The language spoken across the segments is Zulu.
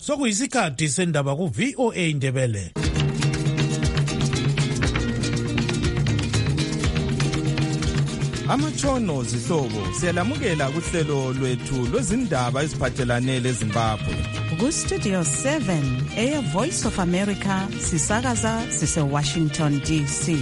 Sokuyisikhathi sendaba ku VOA Indebele. Amatshono zihlobo siyalamukela kuhlelo lwethu lwezindaba eziphathelane leZimbabwe. Ku Studio 7 Air Voice of America sisakaza sise Washington DC.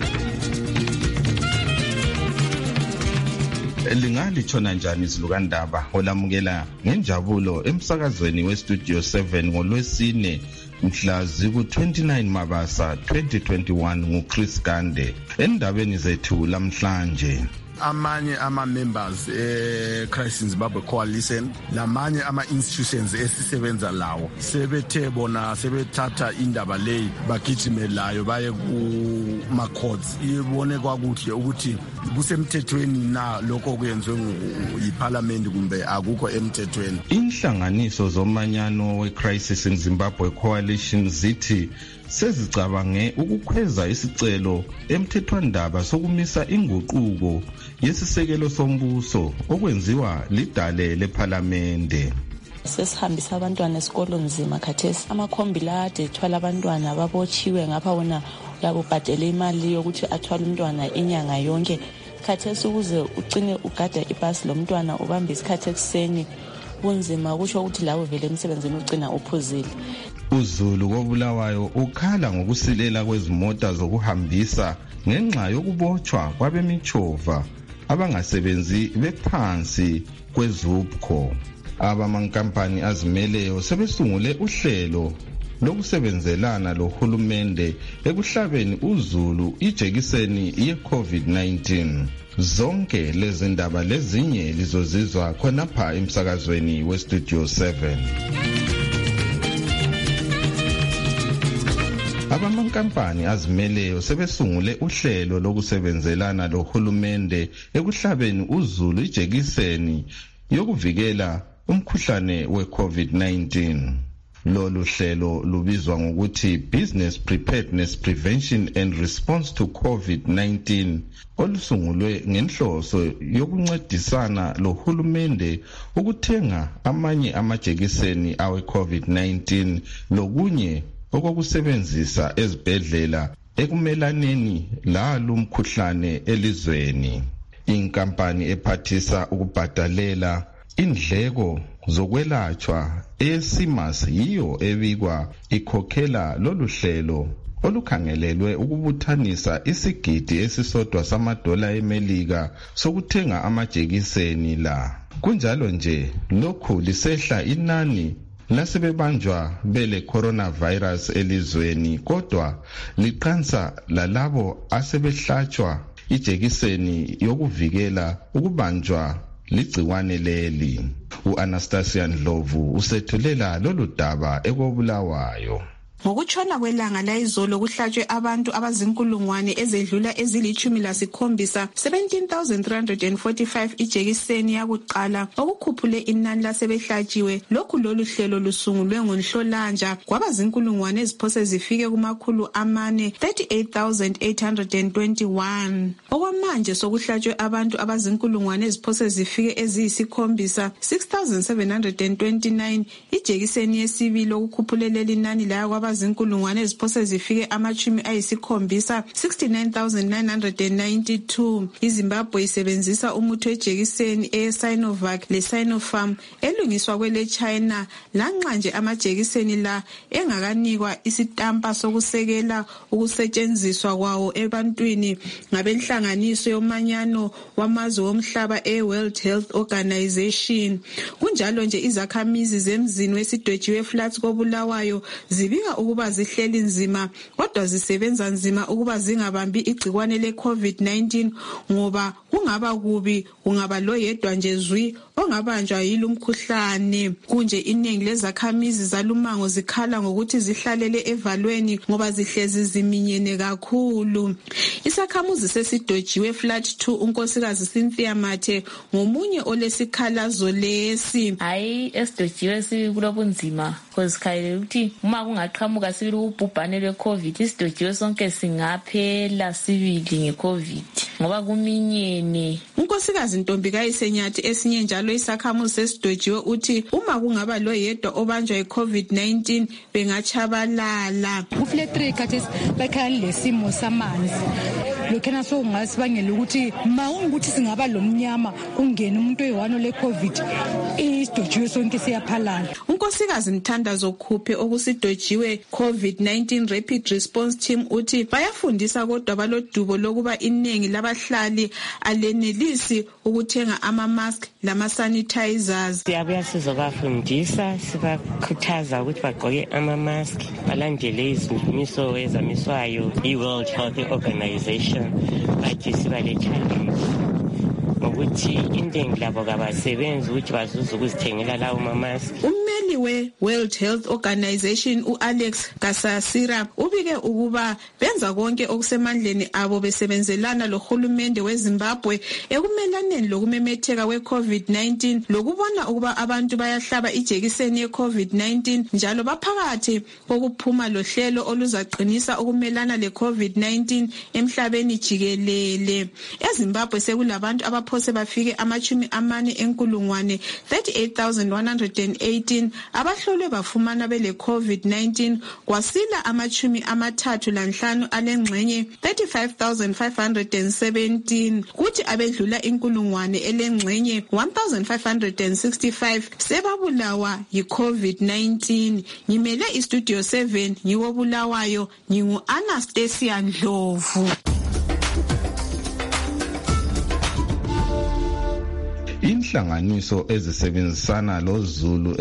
Lingalithona njani izilukandaba olamukela ngenjabulo emsakazweni weStudio 7 ngolwesine mhla ziku-29 Mabasa 2021 nguChris Gande. Endabeni zethu lamhlanje, amanye ama-members Crisis Zimbabwe Coalition lamanye ama-institutions esisebenza lawo sebethe bona sebethatha indaba leyi bagijimelayo baye kuma-courts. Ibone kwakuhle ukuthi kusemthethweni na lokho kuyenzwe yiParliament kumbe akukho emthethweni. Inhlanganiso zomanyano we-Crisis in Zimbabwe Coalition zithi sezicabange ukukhweza isicelo emthethwandaba sokumisa inguquko yesisekelo sombuso okwenziwa lidale leParlamente. Sesihambisa abantwana esikolo nzima khathesi. Amakhombi la ade ethwala abantwana ababotshiwe ngapha wona uyabubhadela imali yokuthi athwale umntwana inyanga yonke. Khathesi ukuze ucine ugada ibhasi lomntwana ubamba isikhathi ekuseni kunzima, kusho ukuthi lawo vele emsebenzini ucina uphuzile. uZulu koBulawayo ukhala ngokusilela kwezimota zokuhambisa ngenxa yokubotshwa kwabemithova abangasebenzi bephansi kweZUPCO. Abamankampani azimeleyo sebesungule uhlelo lokusebenzelana lohulumende ekuhlabeni uZulu ijekiseni ye-COVID-19. Zonke lezi ndaba lezinye lizozizwa khonapha emsakazweni weStudio 7. Abamankampani azimeleyo sebesungule uhlelo lokusebenzelana lohulumende ekuhlabeni uZulu ijekiseni yokuvikela umkhuhlane we-COVID-19. Lolu hlelo lubizwa ngokuthi Business Preparedness Prevention and Response to COVID-19 olusungulwe ngenhloso yokuncedisana lohulumende ukuthenga amanye amajekiseni awe-COVID-19 lokunye okokusebenzisa ezibhedlela ekumelaneni lalo mkhuhlane elizweni. Inkampani ephathisa ukubhadalela indleko zokwelatshwa eSimas yiyo ebikwa ikhokhela lolu hlelo olukhangelelwe ukubuthanisa isigidi esisodwa $1 eMelika sokuthenga amajekiseni la. Kunjalo nje lokhu lisehla inani lasebebanjwa bele coronavirus elizweni, kodwa liqansa lalabo asebehlatshwa ijekiseni yokuvikela ukubanjwa ligciwane leli. U-Anastasia Ndlovu usethulela lolu daba ekoBulawayo. Ngokutshona kwelanga layizolo kuhlatshwe abantu abazinkulungwane ezedlula ezili-17 17,345 ijekiseni yakuqala okukhuphule inani lasebehlatshiwe. Lokhu lolu hlelo lusungulwe ngoNhlolanja kwabazinkulungwane eziphose zifike kumakhulu amane 38,821. Okwamanje sokuhlatshwe abantu abazinkulungwane eziphose zifike eziyisi-7 6,729 ijekiseni yesibili okukhuphule leli nani laya kwabazinkulungwane eziphose zifike ama-70 69,992. iZimbabwe isebenzisa umuthi wejekiseni eSinovac leSinopharm elungiswa kwele China, lanxa nje amajekiseni la engakanikwa isitampa sokusekela ukusetshenziswa kwawo ebantwini ngabenhlanganiso yomanyano wamazwe womhlaba e-World Health Organization. Kunjalo nje izakhamizi zemzini wesidwetshiwe Flats koBulawayo zibika ukuba zihleli nzima kodwa zisebenza nzima ukuba zingabambi igcikwane le-COVID-19 ngoba kungaba kubi kungaba loyedwa nje zwi ongabanjwa yilo umkhuhlane. Kunje iningi lezakhamizi zalumango zikhala ngokuthi zihlalele evalweni ngoba zihlezi ziminyene kakhulu. Isakhamuzi sesidwetshiwe Flat 2 unkosikazi Cynthia Mathe ngomunye olesikhalazo lesi. Hayi, esidwetshiwe sikulobunzima because khaye ukuthi uma kungaqhamuka sibili ubhubhane lwe-COVID isidwetshiwe sonke singaphela sibili nge-COVID ngoba kuminyene. Unkosikazi Ntombi kayisenyathi esinye njalo njalo isakhamuzi sesidojiwe uthi uma kungaba loyedwa obanjwa yi-COVID-19 bengachabalala. Kufle 3 khathesi bakhani lesimo samanzi. Lokhena sokungasibangela ukuthi mawungukuthi singaba lomnyama kungena umuntu oyiwano le-COVID isidojiwe sonke siyaphalala. Unkosikazi Mthandazo Khuphe okusidojiwe COVID-19 Rapid Response Team uthi bayafundisa kodwa balodubo lokuba iningi labahlali alenelisi ukuthenga ama-mask lama-sanitizers. Siyabuya sizobafundisa sibakhuthaza ukuthi bagqoke ama-mask balandele izimiso ezamiswayo i-World Health Organization bathi siba le-challenge ngokuthi intengi labo kabasebenzi ukuthi bazuze ukuzithengela lawo mamask. Ummeli we-World Health Organization u-Alex Gasasira ubike ukuba benza konke okusemandleni abo besebenzelana lohulumende weZimbabwe ekumelaneni lokumemetheka kwe-COVID-19 lokubona ukuba abantu bayahlaba ijekiseni ye-COVID-19 njalo baphakathi kokuphuma lohlelo oluzaqinisa ukumelana le-COVID-19 emhlabeni jikelele. EZimbabwe sekulabantu abaphose bafike ama40,000 38,118 abahlolwe bafumana bele COVID-19 kwasila ama35 alengxenye 35,517 kuthi abedlula inkulungwane elengxenye 1,565 sebabulawa yi-COVID-19. Ngimele istudio 7 ngiwobulawayo ngingu-Anastasia Ndlovu. Inhlanganiso ezisebenzisana loZulu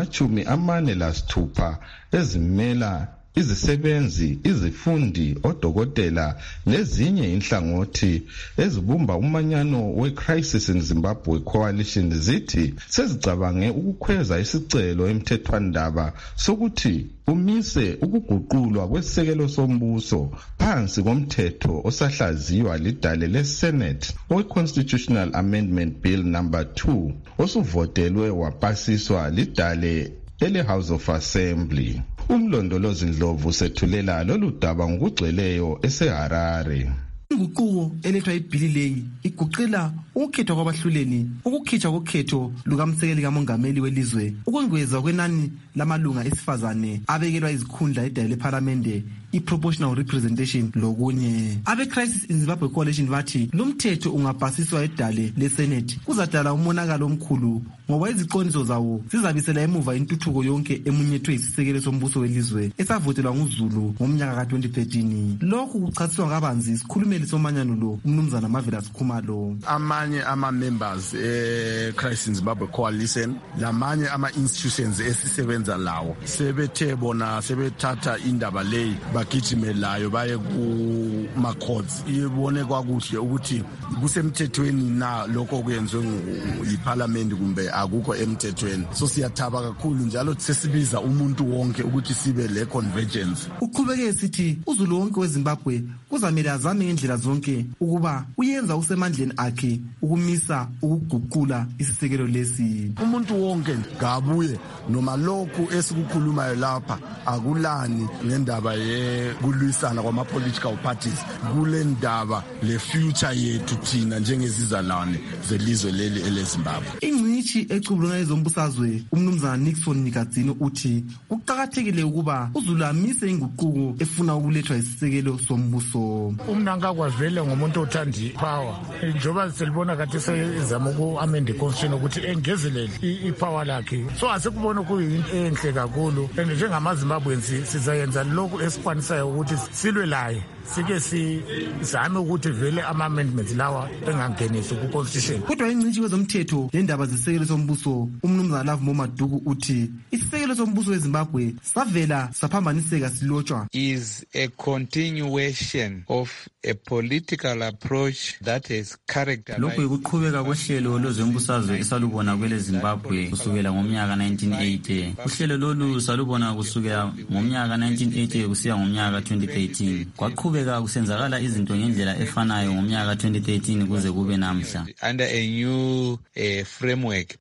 ezingama-46 ezimela izisebenzi, izifundi, odokotela nezinye inhlangothi ezibumba umanyano we-Crisis in Zimbabwe Coalition zithi sezicabange ukukhweza isicelo emthethwandaba sokuthi umise ukuguqulwa kwesisekelo sombuso phansi komthetho osahlaziywa lidale leSenate we-Constitutional Amendment Bill number 2 osuvotelwe wapasiswa lidale ele-House of Assembly. Umlondolozi Ndlovu sethulela lolu daba ngokugcweleyo eseHarare. Inguquko elethwa ibhili leyi iguqela ukukhethwa kwabahluleli, ukukhitshwa kokhetho lukamsekeli kamongameli welizwe, ukwengezwa kwenani lamalunga esifazane abekelwa izikhundla edale leParlamente, i-proportional representation lokunye. Abe-Crisis in Zimbabwe Coalition bathi lumthetho ungapasiswa edale leSenate kuzadala umonakalo omkhulu ngoba iziqondiso zawo zizabisela emuva intuthuko yonke emunyethwe isisekelo sombuso welizwe esavotelwa nguZulu ngomnyaka ka-2013. Lokhu kuchasiswa kabanzi isikhulumeli somanyano lo umnumzana Marvelous Khumalo. Amanye ama-members e-Crisis in Zimbabwe Coalition lamanye ama-institutions esisebenza lawo sebethe bona sebethatha indaba leyi bagijimelayo baye kuma-courts. Ibone kwakuhle ukuthi kusemthethweni na lokho kwenziwe yiParliament kumbe akukho emthethweni. So siyathaba kakhulu njalo sesibiza umuntu wonke ukuthi sibe le convergence. Uqhubeke sithi uZulu wonke weZimbabwe kuzamele azame ngendlela zonke ukuba uyenza usemandleni akhe ukumisa ukuguqula isisekelo lesi. Umuntu wonke ngabuye noma lokhu esikukhulumayo lapha akulani ngendaba yekulwisana kwama-political parties, kule ndaba le future yethu thina njengezizalwane zelizwe leli eleZimbabwe. Ingcitshi ecubuluna ezombusazwe umnumzana Nixon Nikadzino uthi kuqakathekile ukuba uZulu amise inguquko efuna ukulethwa isisekelo sombuso. Umnankagwa vele ngomuntu othanda ipower njengoba selibona kade sezama uku-amend iconstitution ukuthi engezelele ipower lakhe, so asekubona kuyinto enhle kakhulu and njengamaZimbabweans sizayenza lokhu esikwanisayo ukuthi silwe laye sike sizame ukuthi vele ama-amendments lawa engangenisi ku-constitution. Kodwa ingcitshi kwezomthetho lendaba zesisekelo sombuso umnumzana Love Momaduku uthi isisekelo sombuso weZimbabwe savela saphambaniseka silotshwa is a continuation of a political approach that is characterized. Lokhu yikuqhubeka kohlelo lwezombusazwe esalubona kwele Zimbabwe kusukela ngomnyaka 1980. Uhlelo lolu salubona kusukela ngomnyaka 1980 kusiya ngomnyaka 2013. Kwaqhubeka kusenzakala izinto ngendlela efanayo ngomnyaka 2013 kuze kube namhla. Under a new framework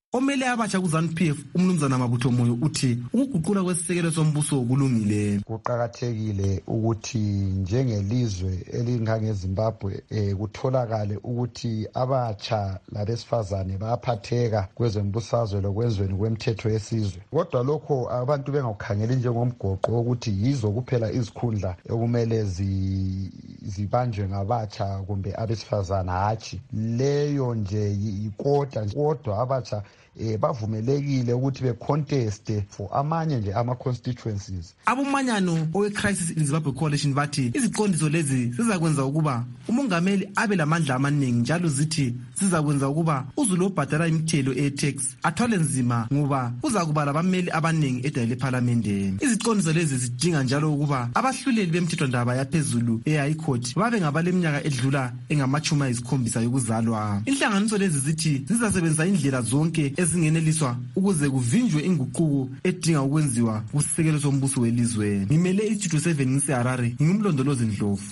Omele abatsha ku-ZANU-PF umnumzana Mabutho Moyo uthi ukuguqula kwesisekelo sombuso kulungile. Kuqakathekile ukuthi njengelizwe elingangeZimbabwe kutholakale ukuthi abatsha labesifazane bayaphatheka kwezembusazwe lokwenzweni kwemthetho yesizwe. Kodwa lokho abantu bengakukhangeli njengomgoqo ukuthi yizo kuphela izikhundla okumele zibanjwe ngabatsha kumbe abesifazane, hatshi leyo nje kodwa abatsha bavumelekile ukuthi beconteste for amanye nje ama-constituencies. Abomanyano owe-Crisis in Zimbabwe Coalition bathi iziqondiso lezi zizakwenza ukuba umongameli abe lamandla amaningi, njalo zithi zizakwenza ukuba uzulu obhadala imithelo e-tax athwale nzima ngoba kuzakuba labameli abaningi edale lephalamende. Iziqondiso lezi zidinga njalo ukuba abahluleli bemthethwandaba yaphezulu e-High Court babe ngabaleminyaka edlula engama-70 yokuzalwa. Inhlanganiso lezi zithi zizasebenzisa indlela zonke ezingeneliswa ukuze kuvinjwe inguquko edinga ukwenziwa kusisekelo sombuso welizwe. Ngimele iStudio 7 ngiseHarare, ngingumlondolozi Ndlovu.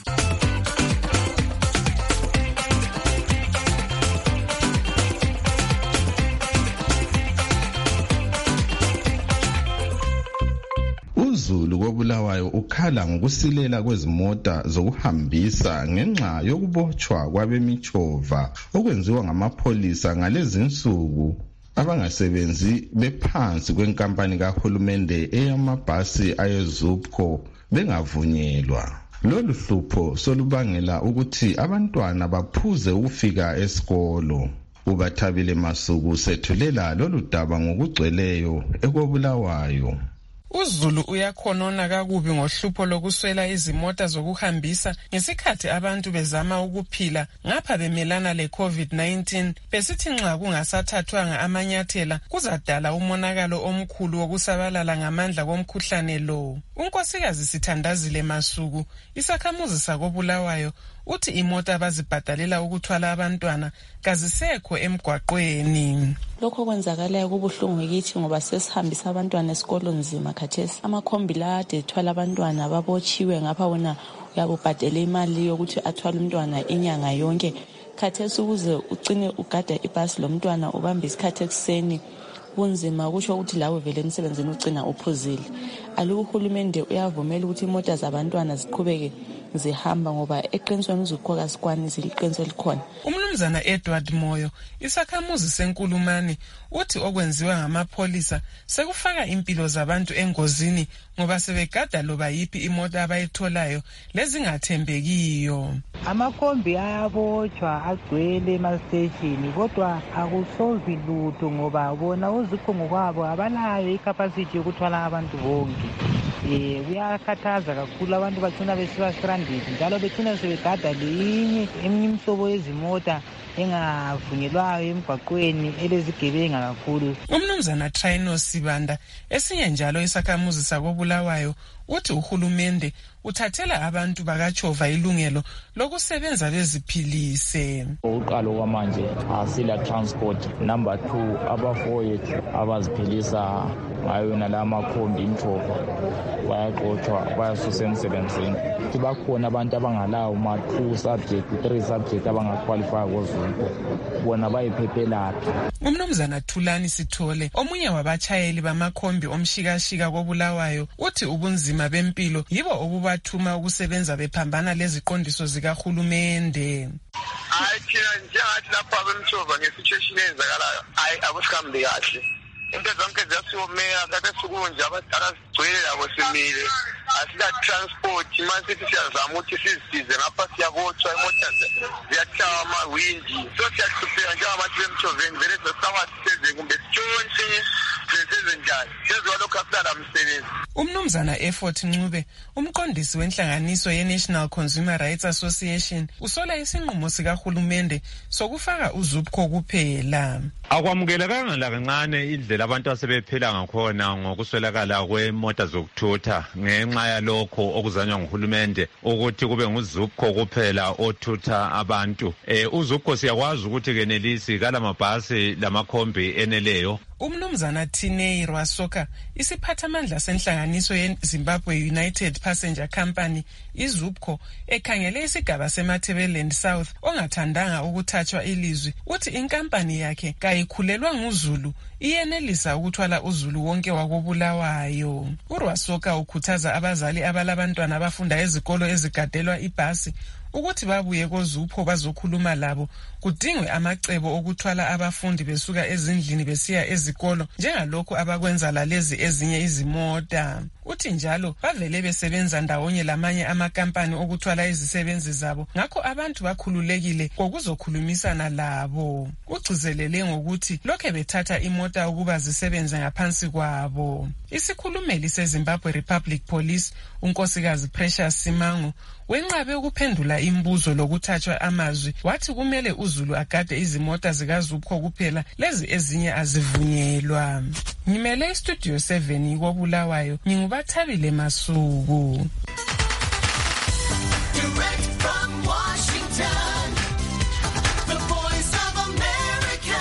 UZulu koBulawayo ukhala ngokusilela kwezimota zokuhambisa ngenxa yokubotshwa kwabemithova okwenziwa ngamapholisa ngalezi insuku abangasebenzi bephansi kwenkampani kahulumende eyamabhasi ayeZUPCO bengavunyelwa. Lolu hlupho solubangela ukuthi abantwana baphuze ukufika esikolo. UBathabile Masuku sethulela lolu daba ngokugcweleyo ekoBulawayo. UZulu uyakhonona kakubi ngohlupho lokuswela izimota zokuhambisa ngesikhathi abantu bezama ukuphila ngapha bemelana le-COVID-19 besithi nxa kungasathathwanga amanyathela kuzadala umonakalo omkhulu wokusabalala ngamandla komkhuhlane lo. UNkosikazi Sithandazile Masuku, isakhamuzi sakoBulawayo, uthi imota abazibhadalela ukuthwala abantwana kazisekho emgwaqweni. Lokho kwenzakalayo kubuhlungu kithi ngoba sesihambisa abantwana esikolo nzima khathesi. Amakhombi la ade ethwala abantwana babotshiwe ngapha wona uyabubhadela imali yokuthi athwale umntwana inyanga yonke. Khathesi ukuze ucine ugada ibhasi lomntwana ubambe isikhathi ekuseni kunzima, kusho ukuthi lawe vele emsebenzini ugcina uphuzile. Aluba uhulumende uyavumela ukuthi imota zabantwana ziqhubeke zihamba ngoba eqinisweni uzukhoka sikwanisi iqiniso likhona. Umnumzana Edward Moyo, isakhamuzi seNkulumane, uthi okwenziwa ngamapholisa sekufaka impilo zabantu engozini ngoba sebegada loba yipi imota abayitholayo lezingathembekiyo. Amakhombi ayabotshwa agcwele emastation kodwa akusolvi lutho ngoba bona uzikho ngokwabo abalayo icapacity yokuthwala abantu bonke. Kuyakhathaza kakhulu, abantu bagcina besiba stranded njalo begcina sebegada eminye imihlobo yezimota engavunyelwayo emgwaqweni elezigebenga kakhulu. Umnumzana Trino Sibanda, esinye njalo isakhamuzi sakoBulawayo, uthi uhulumende uthathela abantu bakatshova ilungelo lokusebenza beziphilise. Uqalo kwamanje asila transport. Number 2, abafowethu abaziphilisa ngayo nalamakhombi imthova bayaqothwa bayasusa emsebenzini. Bakhona abantu abangalawo ma-2 subject 3 subject abangaqualify koZUPCO, bona bayiphephelaphi. Umnumzana Thulani Sithole, omunye wabachayeli bamakhombi omshikashika koBulawayo, uthi ubunzima bempilo yibo obubathuma ukusebenza bephambana leziqondiso zikahulumende. Thina njengathi lapha bemthova ngesituation eyenzakalayo akusihambi kahle. Into zonke ziyasomeka kade sukunje abadala sigcwele labo simile asila transport masithi siyazama ukuthi sizisize ngapha siyabotshwa imota ziyachawa amawindi so siyahlupheka njengabantu bemthoveni vele sesaba sisenze kumbe sitshontshe sesenze njani sezolokhu asala msebenzi. Umnumzana Effort Ncube, umqondisi wenhlanganiso ye-National Consumer Rights Association, usola isinqumo sikahulumende sokufaka uZUPCO kuphela. Akwamukelekanga kancane indlela abantu asebephila ngakhona ngokuswelakala kwemota zokuthutha ngenxa yalokho okuzanywa nguhulumende ukuthi kube nguZUPCO kuphela othutha abantu. uZUPCO siyakwazi ukuthi kenelisi kalamabhasi lamakhombi eneleyo. Umnumzana Tinei Rwasoka, isiphathamandla senhlangano yenhlanganiso yeZimbabwe United Passenger Company iZUPCO ekhangele isigaba seMatabeleland South ongathandanga ukuthathwa ilizwi uthi inkampani yakhe kayikhulelwa nguZulu iyenelisa ukuthwala uZulu wonke wakobulawayo. uRwasoka ukhuthaza abazali abalabantwana abafunda ezikolo ezigadelwa ibhasi ukuthi babuye koZUPCO bazokhuluma labo kudingwe amacebo okuthwala abafundi besuka ezindlini besiya ezikolo njengalokhu abakwenza lalezi ezinye izimota. Uthi njalo bavele besebenza ndawonye lamanye amakampani okuthwala izisebenzi zabo ngakho abantu bakhululekile kokuzokhulumisana labo. Ugcizelele ngokuthi lokho bethatha imota ukuba zisebenze ngaphansi kwabo. Isikhulumeli seZimbabwe Republic Police unkosikazi Precious Simangu wenqabe ukuphendula imbuzo lokuthathwa amazwi wathi kumele uZulu agade izimota zikaZUPCO kuphela lezi ezinye azivunyelwa. Ngimele Studio 7 koBulawayo ngingubathabile Masuku. Direct from Washington, the Voice of America,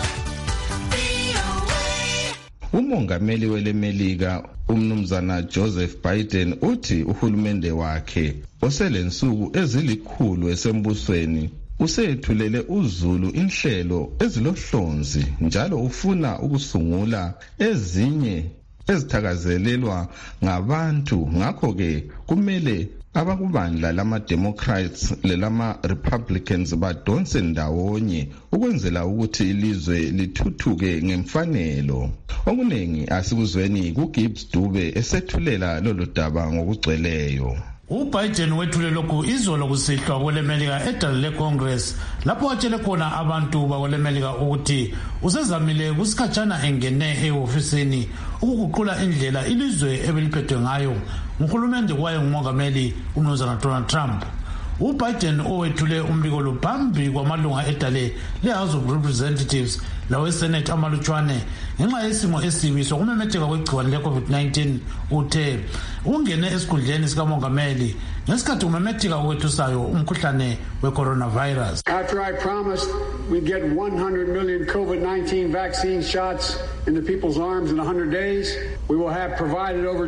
VOA. Umongameli welemelika umnumzana Joseph Biden uthi uhulumende wakhe oselensuku ezilikhulu esembusweni usethulele uZulu inhlelo ezilohlonzi njalo ufuna ukusungula ezinye ezithakazelelwa ngabantu. Ngakho ke kumele abakubandla lama-Democrats lelama-Republicans badonse ndawonye ukwenzela ukuthi ilizwe lithuthuke ngemfanelo. Okuningi asikuzweni kuGibbs Dube esethulela lolu daba ngokugcweleyo. uBiden wethule lokhu izolo kusihlwa kwelemelika edale leCongress lapho atshele khona abantu bakwelemelika ukuthi usezamile kusikhatshana engene ehofisini ukuguqula indlela ilizwe ebeliphethwe ngayo nguhulumende kwaye ngumongameli umnumzana Donald Trump. uBiden owethule umbiko lo phambi kwamalunga edale leHouse of Representatives laweSenate amalutshwane ngenxa yesimo esibi sokumemetheka kwegciwane leCovid-19 uthe ungene esikhundleni sikamongameli ngesikhathi kumemetheka okwethusayo umkhuhlane weCoronavirus. After I promised we'd get 100 million COVID-19 vaccine shots in the people's arms in 100 days, we will have provided over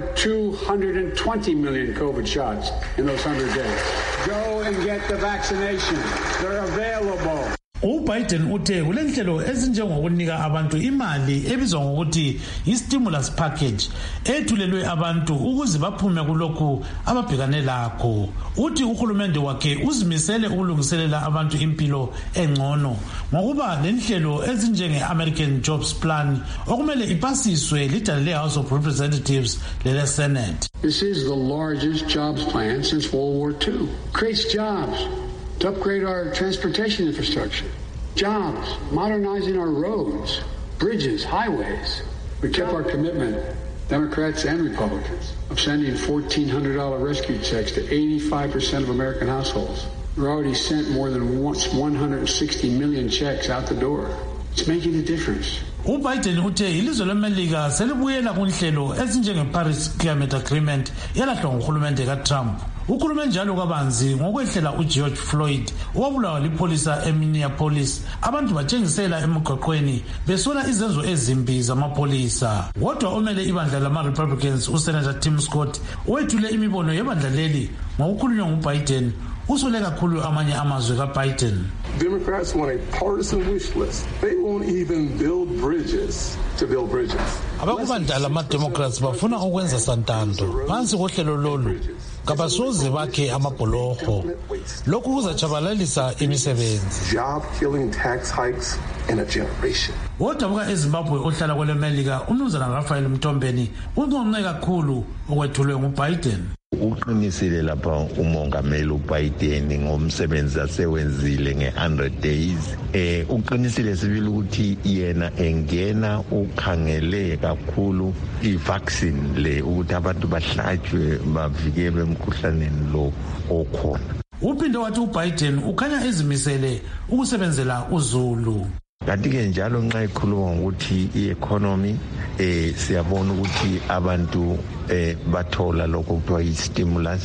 220 million COVID shots in those 100 days. Go and get the vaccinations. They're available. uBiden uthe kulenhlelo ezinjengokunika abantu imali ebizwa ngokuthi i-stimulus package ethulelwe abantu ukuze baphume kulokhu ababhekane lakho. Uthi uhulumende wakhe uzimisele ukulungiselela abantu impilo engcono ngokuba lenhlelo ezinjenge-American Jobs Plan okumele ipasiswe lidale leHouse of Representatives leleSenate. This is the largest jobs plan since World War II. Creates jobs to upgrade our transportation infrastructure, jobs, modernizing our roads, bridges, highways. We kept our commitment, Democrats and Republicans, of sending $1,400 rescue checks to 85% of American households. We've already sent more than 160 million checks out the door. It's making a difference. uBiden uthe ilizwe lemelika selibuyela kunhlelo ezinjenge-Paris Climate Agreement yalahlwa nguhulumende kaTrump. Ukhulume njalo kabanzi ngokwehlela uGeorge Floyd owabulawa lipholisa eMinneapolis. Abantu batshengisela emigwaqweni besola izenzo ezimbi zamapholisa. Kodwa omele ibandla lama-Republicans uSenator Tim Scott wethule imibono yebandla leli ngokukhulunywa nguBiden usole kakhulu amanye amazwe kaBiden. Democrats want a partisan wish list. They won't even build bridges to build bridges. Abakubandla lama-Democrats bafuna ukwenza santando phansi kohlelo lolu kabasoze bakhe amabholoho. Lokhu kuzatshabalalisa imisebenzi. Job killing tax hikes in a generation. Odabuka eZimbabwe ohlala kwelemelika umnumzana Raphael Mtombeni unqonqe kakhulu okwethulwe nguBiden. Uqinisile lapha umongameli uBiden ngomsebenzi asewenzile nge100 days. Uqinisile sibili ukuthi yena engena ukhangele kakhulu ivaccine le ukuthi abantu bahlatshwe bavikelwe emkhuhlaneni lo okhona. Uphinde wathi uBiden ukhanya ezimisele ukusebenzela uZulu. Kanti-ke njalo nxa ikhuluma ukuthi i-economy siyabona ukuthi abantu bathola lokho kuthiwa i-stimulus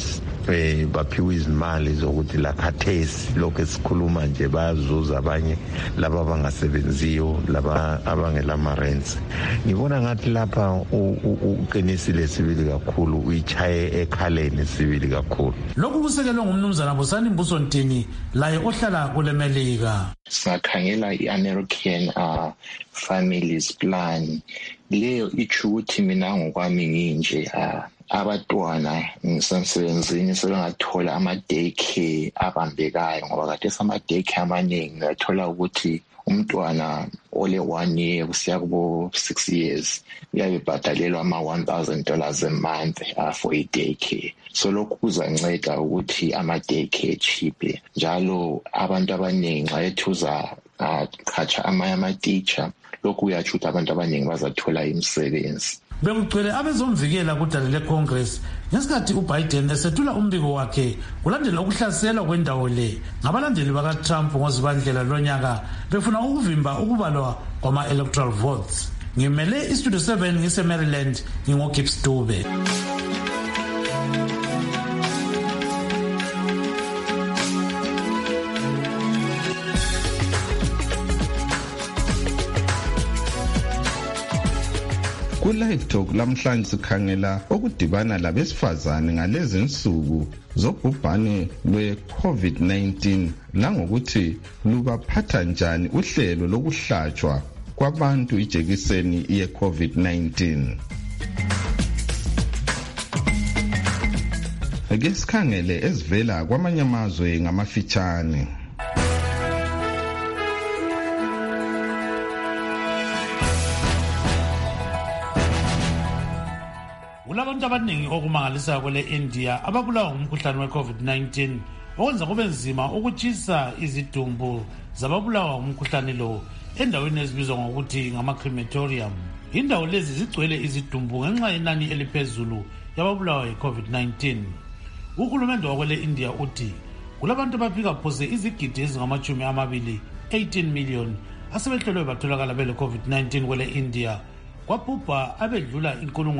baphiwe izimali zokuthi lakhathesi lokho esikhuluma nje bayazuza abanye laba abangasebenziyo laba abangelama-rents. Ngibona ngathi lapha uqinisile sibili kakhulu, uyichaye ekhaleni sibili kakhulu. Lokhu kusekelwe ngumnumzana Busani Mbusontini laye ohlala kule Melika. Sakhangela i-American Families Plan. Leyo itsho ukuthi mina ngokwami nginje abatwana ngisemsebenzini sebengathola ama-daycare abambekayo, ngoba kade ama-daycare amaningi ngathola ukuthi umntwana ole 1 year kusiya kubo 6 years uyabebhadalelwa ama$1,000 a month for i-daycare. So lokhu kuzanceda ukuthi ama-daycare chiphe, njalo abantu abaningi nxa ethuza khatsha ama-teacher, lokhu kuyatsho ukuthi abantu abaningi bazathola imisebenzi. Bekugcwele abezomvikela kudale leCongress ngesikhathi uBiden esethula umbiko wakhe kulandela ukuhlaselwa kwendawo le ngabalandeli bakaTrump ngozibandlela lonyaka befuna ukuvimba ukubalwa kwama-electoral votes. Ngimele iStudio 7 ngise-Maryland, ngingoGibbs Dube. Ku-Live Talk lamhlanje sikhangela okudibana labesifazane ngalezi nsuku zobhubhane lwe-COVID-19 langokuthi lubaphatha njani uhlelo lokuhlatshwa kwabantu ijekiseni ye-COVID-19. Ake sikhangele ezivela kwamanye amazwe ngamafitshane. Kulabantu abaningi okumangalisayo kwele India ababulawa ngumkhuhlane we-COVID-19 okwenza kube nzima ukutshisa izidumbu zababulawa ngumkhuhlane lo endaweni ezibizwa ngokuthi ngama-crematorium. Indawo lezi zigcwele izidumbu ngenxa yenani eliphezulu yababulawa yi-COVID-19. Uhulumende wakwele India uthi kulabantu abafika phose izigidi ezingama-20 18 million asebehlolwe batholakala bele COVID-19 kwele India, kwabhubha abedlula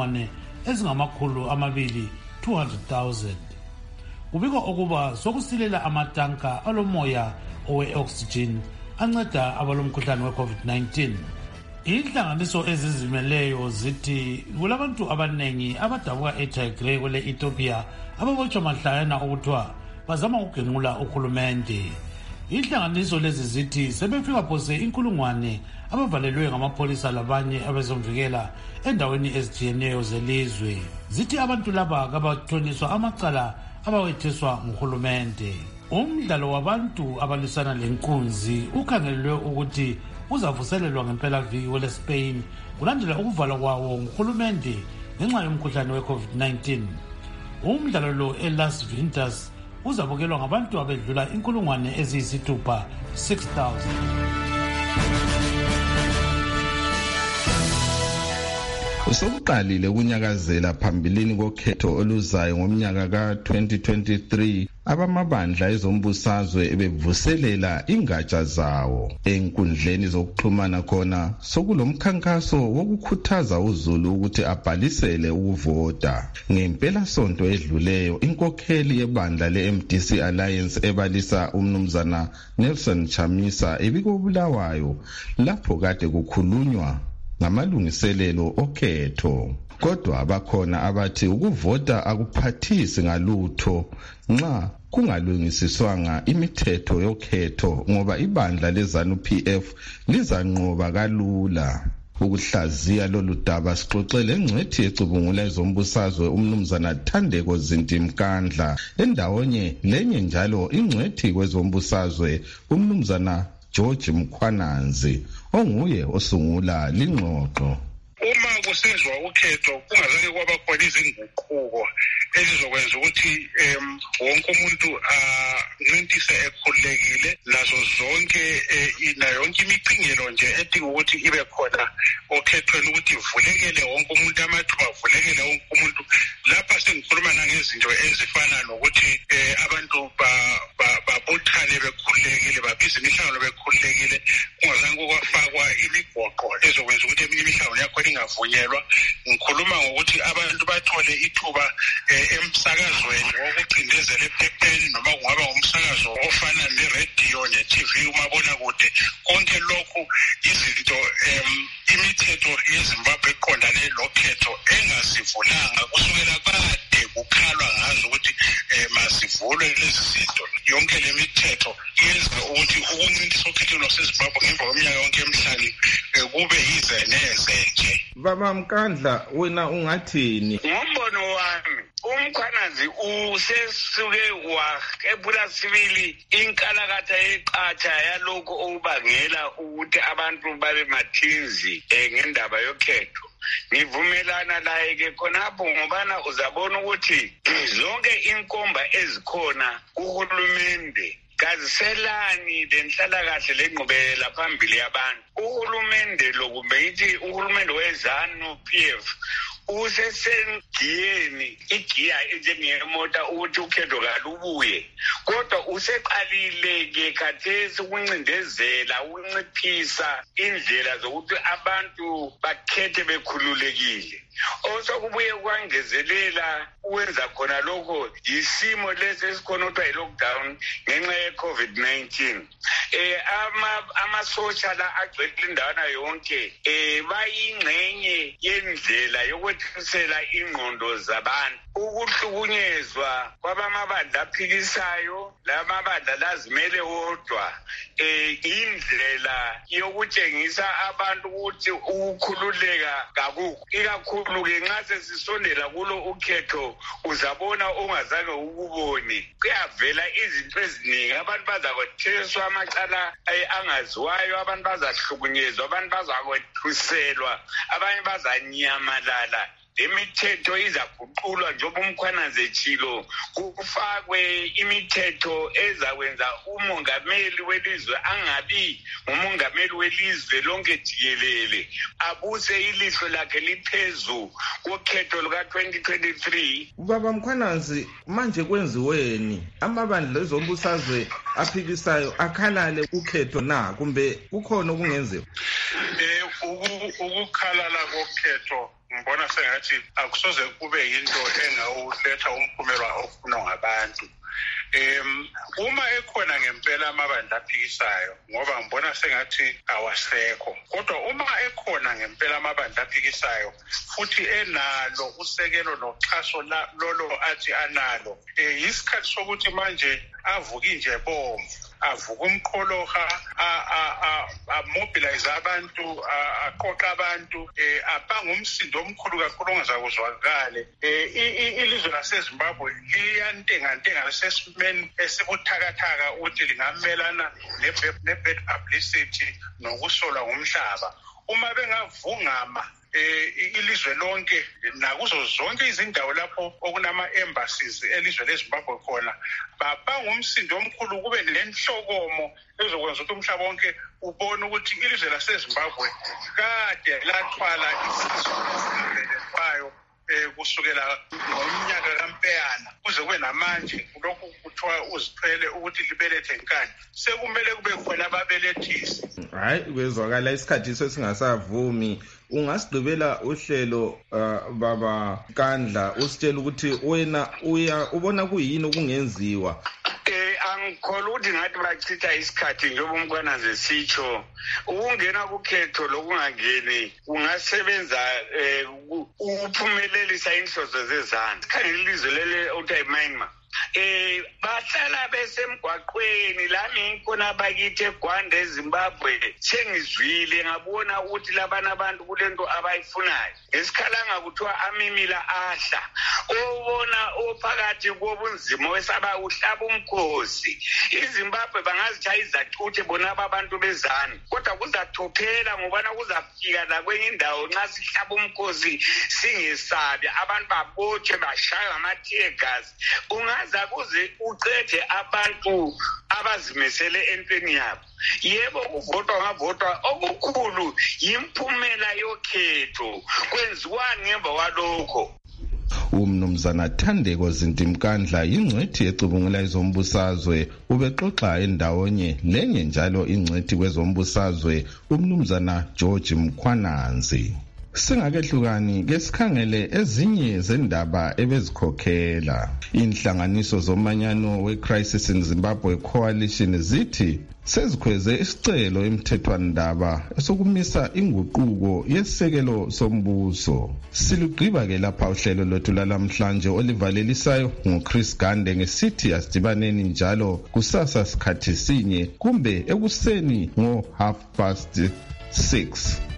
200,000. Kubikwa okuba sokusilela amatanka alomoya owe-oxygen anceda abalomkhuhlane we-COVID-19. Inhlanganiso ezizimeleyo zithi kulabantu abanengi abadabuka eTigray kwele Ethiopia ababotshwa mahlayana okuthiwa bazama ukugenqula uhulumende. Inhlanganiso lezi zithi sebefika phose 1,000 abavalelwe ngamapholisa labanye abezomvikela endaweni ezitshiyeneyo zelizwe. Zithi abantu laba kabathoniswa amacala abawethiswa nguhulumende. Umdlalo wabantu abalisana lenkunzi ukhangelelwe ukuthi uzavuselelwa ngempelaviki kwele Spain kulandela ukuvalwa kwawo nguhulumende ngenxa yomkhuhlane we-COVID-19. Umdlalo lo eLas Ventas uzabukelwa ngabantu abedlula 6,000. Sokuqalile ukunyakazela phambilini kokhetho oluzayo ngomnyaka ka-2023 abamabandla ezombusazwe bevuselela ingatsha zawo enkundleni zokuxhumana khona sokulomkhankaso wokukhuthaza uZulu ukuthi abhalisele ukuvota. Ngempela sonto edluleyo inkokheli yebandla le-MDC Alliance ebalisa umnumzana Nelson Chamisa ebikobulawayo lapho kade kukhulunywa ngamalungiselelo okhetho. Kodwa bakhona abathi ukuvota akuphathisi ngalutho nxa kungalungisiswanga imithetho yokhetho ngoba ibandla leZANU-PF lizanqoba kalula. Ukuhlaziya lolu daba sixoxele engcwethi ecubungula ezombusazwe umnumzana Thandeko Zintimkandla endawonye lenye njalo ingcwethi kwezombusazwe umnumzana George Mkhwananzi onguye osungula lingxoxo. Uma kusenzwa ukhetho kungazange kwaba khona izinguquko ezizokwenza ukuthi wonke umuntu nentise ekhulekile nazo zonke yonke imicingelo nje edinga ukuthi ibe khona okhethweni ukuthi ivulekele wonke umuntu, amathuba avulekele wonke umuntu. Lapha sengikhuluma nangezinto ezifana nokuthi abantu babuthane bekhulekile, babhize imihlangano bekhulekile, kungazange kwafakwa imigoqo ezokwenza ukuthi eminye imihlangano yakhona ingavunyelwa ngikhuluma ngokuthi abantu bathole ithuba emsakazweni wokucindezela ephepheni noma kungaba ngumsakazo ofana ne-radio ne-TV umabonakude konke lokhu izinto imithetho yeZimbabwe eqondane lokhetho engazivulanga kusukela kade kukhalwa ngazo ukuthi mazivulwe lezi zinto. Yonke le mithetho yenza ukuthi ukuncintiswa ukhetho lwaseZimbabwe ngemva kweminyaka yonke emihlanu kube yize neze nje. Baba Mkandla, wena ungathini? Ngombono wami uMkhwanazi usesuke wakephula sibili inkalakatha yeqatha yalokho okubangela ukuthi abantu babe mathinzi ngendaba yokhetho. Ngivumelana laye ke khonapho ngobana uzabona ukuthi zonke inkomba ezikhona kuhulumende kaziselani lenhlalakahle lengqubekela phambili yabantu. Uhulumende lokumbe ithi uhulumende weZANU PF usesengiyeni igiya enjengemota ukuthi ukhetho kalubuye, kodwa useqalile ke khathesi ukuncindezela ukunciphisa indlela zokuthi abantu bakhethe bekhululekile. Osokubuye kwangezelela ukwenza khona lokho yisimo lesi esikhona kuthiwa yi-lockdown ngenxa ye-COVID-19. Amasosha la agcwele indawana yonke bayingxenye yendlela yokwethisela ingqondo zabantu. Ukuhlukunyezwa kwabamabandla aphikisayo lamabandla lazimele wodwa indlela yokutshengisa abantu ukuthi ukukhululeka kakukho. Ikakhulu-ke nxa sesisondela kulo ukhetho uzabona ongazange ukubone. Kuyavela izinto eziningi, abantu bazakwethiswa amacala angaziwayo, abantu bazahlukunyezwa, abantu bazakwethuselwa, abanye bazanyamalala. Imithetho izaguqulwa njengoba uMkhwanazi etshilo, kufakwe imithetho ezakwenza umongameli welizwe angabi ngumongameli welizwe lonke jikelele, abuse ilihlo lakhe liphezu kokhetho luka-2023. Baba Mkhwanazi, manje kwenziweni? Amabandla ezombusazwe aphikisayo akhalale ukhetho na kumbe kukhona okungenziwa? Ukukhalala kokhetho ngibona sengathi akusoze kube yinto engawuletha umphumela ofunwa ngabantu. Uma ekhona ngempela amabandla aphikisayo ngoba ngibona sengathi awasekho, kodwa uma ekhona ngempela amabandla aphikisayo futhi enalo usekelo noxhaso lolo athi analo, yisikhathi sokuthi manje avuke nje bomvu, avuka umqholoha, amobilize abantu, aqoqa abantu, abanga umsindo omkhulu kakhulu ongazakuzwakale. Ilizwe laseZimbabwe liyantengantenga lesesimeni esibuthakathaka ukuthi lingamelana ne-bad publicity nokusolwa ngumhlaba. Uma bengavungama ilizwe lonke nakuzo zonke izindawo lapho okunama-embassies elizwe leZimbabwe khona, babanga umsindo omkhulu, kube nenhlokomo ezokwenza ukuthi umhlaba wonke ubone ukuthi ilizwe laseZimbabwe kade lathwala isizwe kusukela ngomnyaka kaMpeyana kuze kube namanje lokhu kuthiwa uzithwele ukuthi libelethe nkani. Sekumele kube khona ababelethisi. Hayi, kwezwakala isikhathi sesingasavumi. Ungasigqibela uhlelo Baba Mkandla usitshela ukuthi wena ubona kuyini okungenziwa? Angikholwa ukuthi ngathi bachitha isikhathi njengoba uMkhwanazi esitsho. Ukungena kukhetho lokungangeni kungasebenza ukuphumelelisa inhloso zezandla. Khangela ilizwe lele okuthiwa yiMyanmar. Bahlala besemgwaqweni lami inkona bakithi eGwanda eZimbabwe sengizwile ngabona ukuthi labana abantu kulento abayifunayo. Esikhalanga kuthiwa amimila ahla. Obona ophakathi kobunzima wesaba uhlaba umkhosi. iZimbabwe bangazitshaya izacuthe bona abantu bezani, kodwa kuzathophela ngobana kuzafika la kwenye indawo nxa sihlaba umkhosi singesabi, abantu babotshwe bashaywe ama-tear gas. Ungaza kuze ucede abantu abazimisele entweni yabo. Yebo kuvotwa ngavotwa, okukhulu yimphumela yokhetho kwenziwani ngemva kwalokho. Umnumzana Thandeko Zintimkandla ingcwethi ecubungula izombusazwe ubexoxa endawonye lenye njalo ingcwethi kwezombusazwe umnumzana George Mkhwanazi. Singakehlukani ke sikhangele ezinye zendaba ebezikhokhela. Inhlanganiso zomanyano we-Crisis in Zimbabwe Coalition zithi sezikhweze isicelo emthethwandaba esokumisa inguquko yesekelo sombuso. Silugqiba ke lapha uhlelo lwethu lalamhlanje olivalelisayo nguChris Gande ngesithi asidibaneni njalo kusasa sikhathi sinye kumbe ekuseni ngo 6:30.